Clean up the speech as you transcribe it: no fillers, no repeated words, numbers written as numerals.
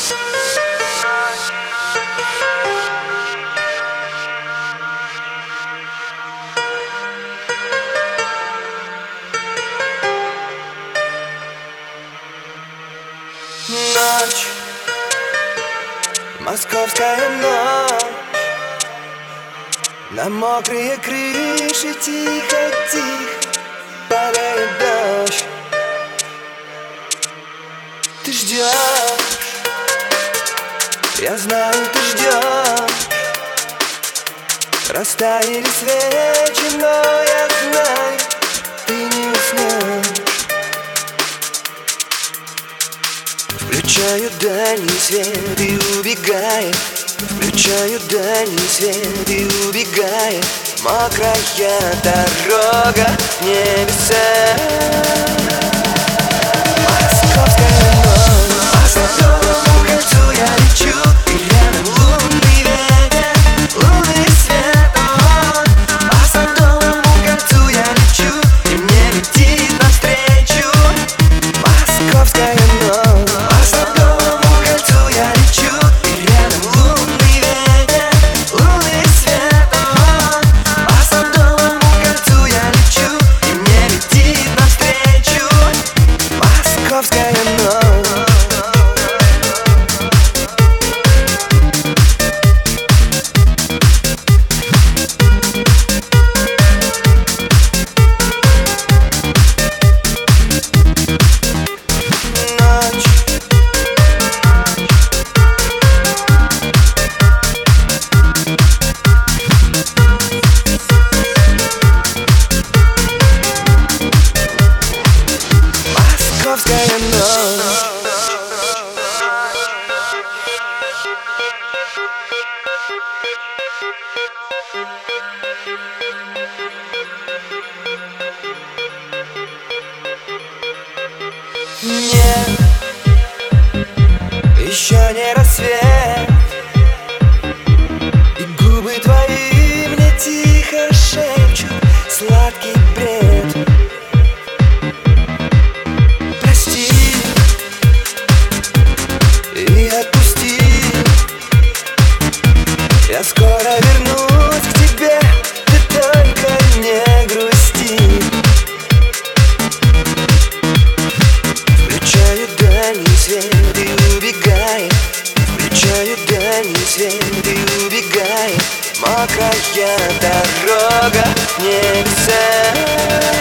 Ночь, московская ночь, на мокрые крыши тихо-тихо падает дождь. Ты ждешь, я знаю, ты ждешь. Растаяли свечи, но я знаю, ты не уснешь. Включаю дальний свет и убегает. Включаю дальний свет и убегает. Мокрая дорога в небеса. Московская ночь, по Садовому кольцу я лечу, и рядом лунный ветер, лунный свет. По Садовому кольцу я лечу, и мне летит навстречу московская ночь. По Садовому кольцу я лечу, и рядом лунный ветер, лунный свет. По Садовому кольцу я лечу, и мне летит навстречу московская ночь. Московская ночь. Нет, еще не рассвет, и губы твои мне тихо шепчут сладкий бред. Прости и отпусти, я скоро вернусь к тебе, ты только не грусти. Включаю дальний свет и убегает. Включаю дальний свет и убегает. Мокрая дорога в небеса.